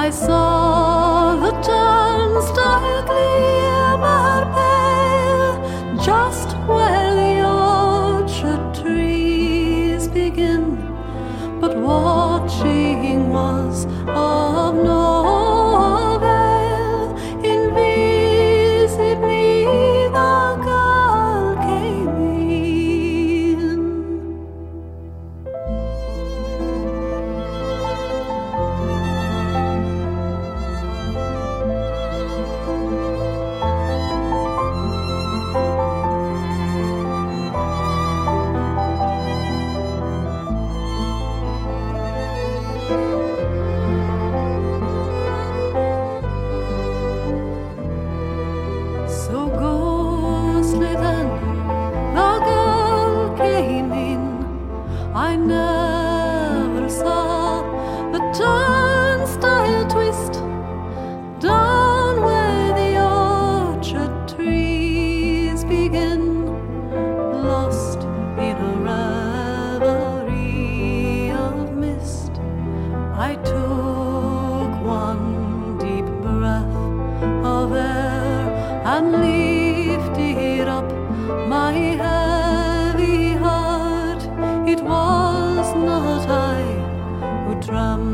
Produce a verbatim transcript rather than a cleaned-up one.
I saw the turnstile glimmer pale, just where the orchard trees begin. But watching was of no avail. Invisibly the girl came in. So ghostly then the girl came in. I never saw the turnstile twist down where the orchard trees begin. Lost in a reverie of mist, I took one deep breath of air and lifted up my heavy heart. It was not I who trembled